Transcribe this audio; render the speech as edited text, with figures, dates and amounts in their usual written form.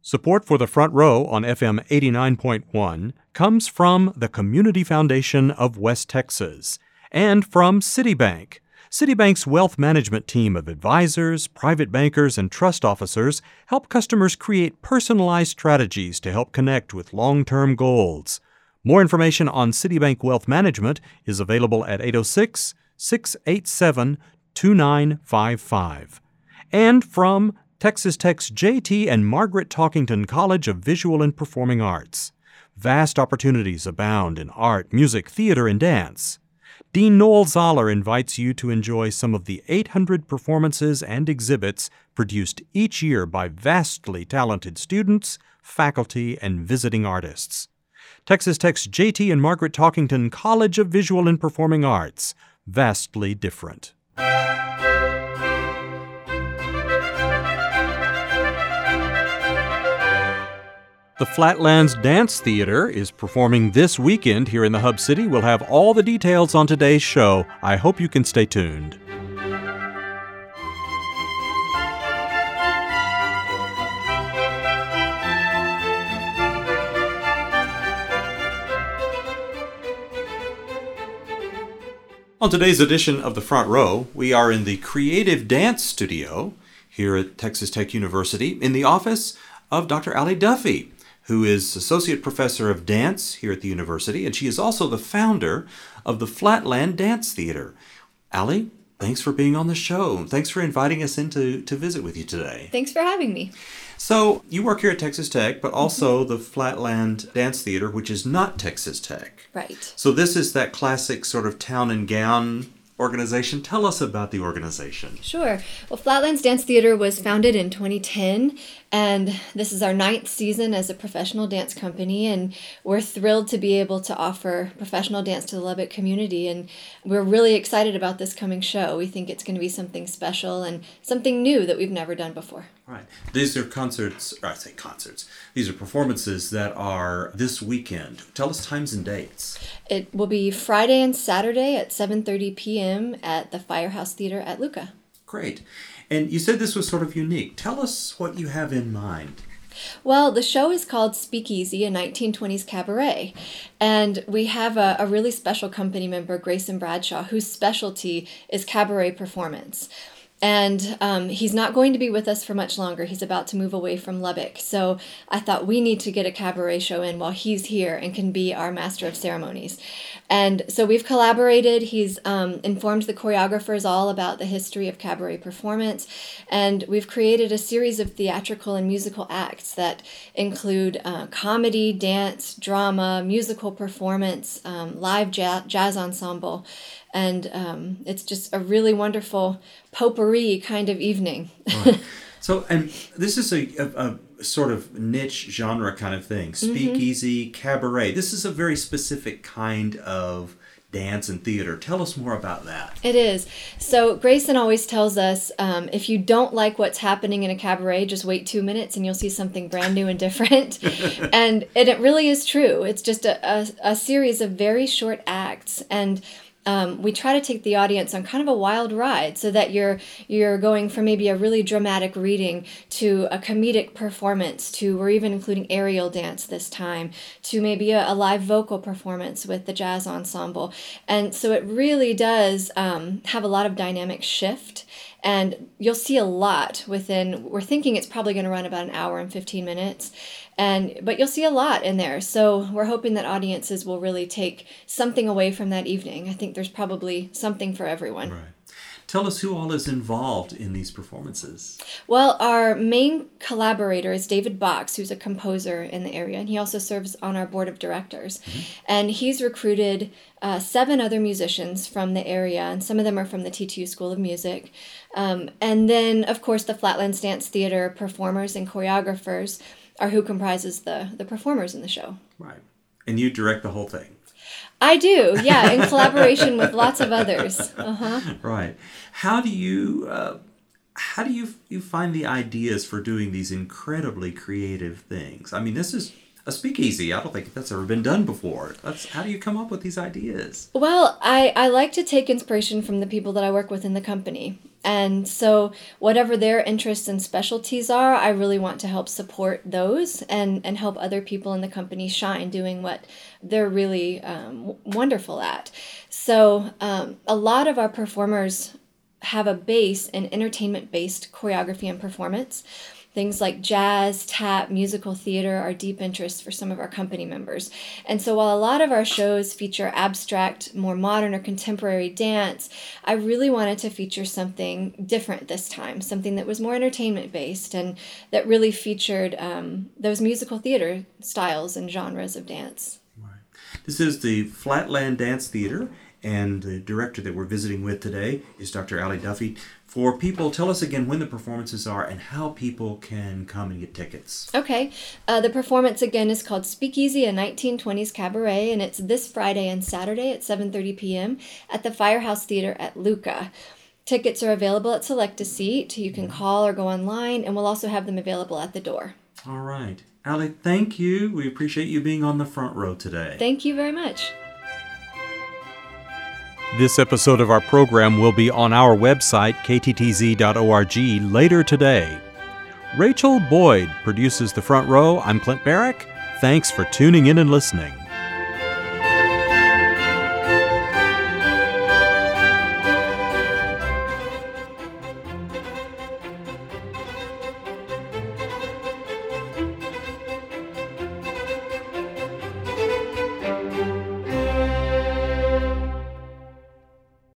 Support for the Front Row on FM 89.1 comes from the Community Foundation of West Texas and from Citibank. Citibank's wealth management team of advisors, private bankers, and trust officers help customers create personalized strategies to help connect with long-term goals. More information on Citibank Wealth Management is available at 806-687-2955. And from Texas Tech's J.T. and Margaret Talkington College of Visual and Performing Arts. Vast opportunities abound in art, music, theater, and dance. Dean Noel Zoller invites you to enjoy some of the 800 performances and exhibits produced each year by vastly talented students, faculty, and visiting artists. Texas Tech's J.T. and Margaret Talkington College of Visual and Performing Arts. Vastly different. The Flatlands Dance Theater is performing this weekend here in the Hub City. We'll have all the details on today's show. I hope you can stay tuned. On today's edition of The Front Row, we are in the Creative Dance Studio here at Texas Tech University in the office of Dr. Allie Duffy, who is Associate Professor of Dance here at the university, and she is also the founder of the Flatland Dance Theater. Allie, thanks for being on the show. Thanks for inviting us in to visit with you today. Thanks for having me. So, you work here at Texas Tech, but also the Flatland Dance Theater, which is not Texas Tech. Right. So this is that classic sort of town and gown organization. Tell us about the organization. Sure. Well, Flatlands Dance Theater was founded in 2010, and this is our 9th season as a professional dance company, and we're thrilled to be able to offer professional dance to the Lubbock community, and we're really excited about this coming show. We think it's going to be something special and something new that we've never done before. Right. These are These are performances that are this weekend. Tell us times and dates. It will be Friday and Saturday at 7:30 p.m. at the Firehouse Theater at Luca. Great. And you said this was sort of unique. Tell us what you have in mind. Well, the show is called Speakeasy, a 1920s cabaret, and we have a really special company member, Grayson Bradshaw, whose specialty is cabaret performance. And he's not going to be with us for much longer. He's about to move away from Lubbock. So I thought we need to get a cabaret show in while he's here and can be our master of ceremonies. And so we've collaborated. He's informed the choreographers all about the history of cabaret performance. And we've created a series of theatrical and musical acts that include comedy, dance, drama, musical performance, live jazz ensemble. And it's just a really wonderful potpourri kind of evening. Right. So, and this is a sort of niche genre kind of thing. Speakeasy, cabaret. This is a very specific kind of dance and theater. Tell us more about that. It is. So Grayson always tells us, if you don't like what's happening in a cabaret, just wait 2 minutes and you'll see something brand new and different. and it really is true. It's just a series of very short acts, and we try to take the audience on kind of a wild ride so that you're going from maybe a really dramatic reading to a comedic performance to, we're even including aerial dance this time, to maybe a live vocal performance with the jazz ensemble. And so it really does have a lot of dynamic shift. And you'll see a lot we're thinking it's probably going to run about an hour and 15 minutes. But you'll see a lot in there. So we're hoping that audiences will really take something away from that evening. I think there's probably something for everyone. Right. Tell us who all is involved in these performances. Well, our main collaborator is David Box, who's a composer in the area, and he also serves on our board of directors. Mm-hmm. And he's recruited 7 other musicians from the area, and some of them are from the TTU School of Music. And then, of course, the Flatlands Dance Theater performers and choreographers are who comprises the performers in the show. Right. And you direct the whole thing. I do, yeah, in collaboration with lots of others. Uh-huh. Right. How do you find the ideas for doing these incredibly creative things? I mean, this is a speakeasy. I don't think that's ever been done before. How do you come up with these ideas? Well, I like to take inspiration from the people that I work with in the company. And so whatever their interests and specialties are, I really want to help support those and help other people in the company shine doing what they're really wonderful at. So a lot of our performers have a base in entertainment-based choreography and performance. Things like jazz, tap, musical theater are deep interests for some of our company members. And so while a lot of our shows feature abstract, more modern or contemporary dance, I really wanted to feature something different this time, something that was more entertainment-based and that really featured those musical theater styles and genres of dance. Right. This is the Flatland Dance Theater, and the director that we're visiting with today is Dr. Allie Duffy. For people, tell us again when the performances are and how people can come and get tickets. Okay. The performance again is called Speakeasy, a 1920s cabaret, and it's this Friday and Saturday at 7:30 p.m. at the Firehouse Theater at Lucca. Tickets are available at Select a Seat. You can call or go online, and we'll also have them available at the door. All right. Allie, thank you. We appreciate you being on the front row today. Thank you very much. This episode of our program will be on our website, kttz.org, later today. Rachel Boyd produces The Front Row. I'm Clint Barrick. Thanks for tuning in and listening.